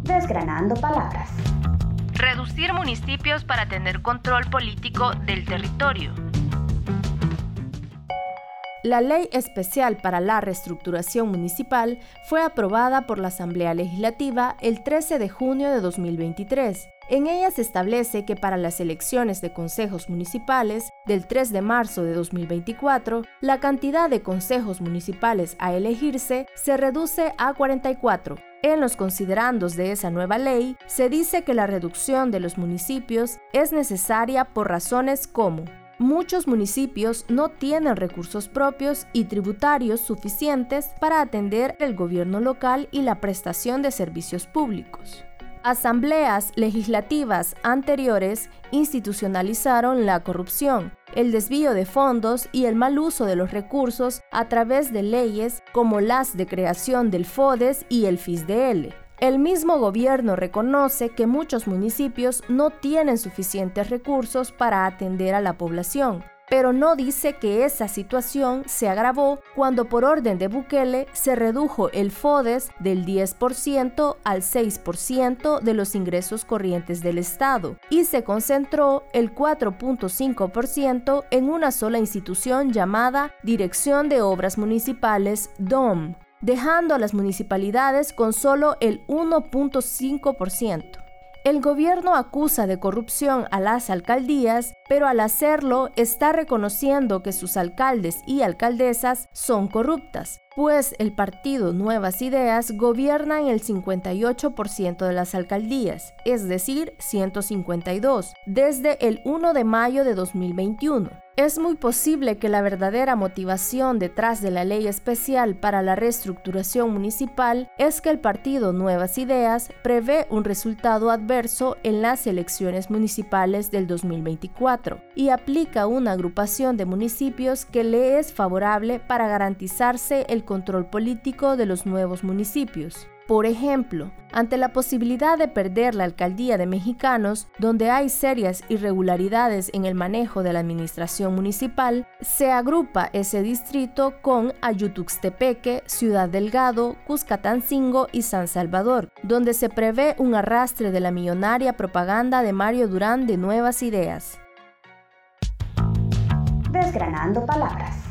Desgranando palabras. Reducir municipios para tener control político del territorio. La Ley Especial para la Reestructuración Municipal fue aprobada por la Asamblea Legislativa el 13 de junio de 2023. En ella se establece que para las elecciones de consejos municipales del 3 de marzo de 2024, la cantidad de consejos municipales a elegirse se reduce a 44. En los considerandos de esa nueva ley, se dice que la reducción de los municipios es necesaria por razones como: muchos municipios no tienen recursos propios y tributarios suficientes para atender el gobierno local y la prestación de servicios públicos. Asambleas legislativas anteriores institucionalizaron la corrupción, el desvío de fondos y el mal uso de los recursos a través de leyes como las de creación del FODES y el FISDL. El mismo gobierno reconoce que muchos municipios no tienen suficientes recursos para atender a la población, pero no dice que esa situación se agravó cuando por orden de Bukele se redujo el FODES del 10% al 6% de los ingresos corrientes del Estado y se concentró el 4.5% en una sola institución llamada Dirección de Obras Municipales, DOM, dejando a las municipalidades con solo el 1.5%. El gobierno acusa de corrupción a las alcaldías, pero al hacerlo está reconociendo que sus alcaldes y alcaldesas son corruptas, pues el partido Nuevas Ideas gobierna en el 58% de las alcaldías, es decir, 152, desde el 1 de mayo de 2021. Es muy posible que la verdadera motivación detrás de la Ley Especial para la Reestructuración Municipal es que el partido Nuevas Ideas prevé un resultado adverso en las elecciones municipales del 2024 y aplica una agrupación de municipios que le es favorable para garantizarse el control político de los nuevos municipios. Por ejemplo, ante la posibilidad de perder la alcaldía de Mexicanos, donde hay serias irregularidades en el manejo de la administración municipal, se agrupa ese distrito con Ayutuxtepeque, Ciudad Delgado, Cuscatancingo y San Salvador, donde se prevé un arrastre de la millonaria propaganda de Mario Durán de Nuevas Ideas. Desgranando palabras.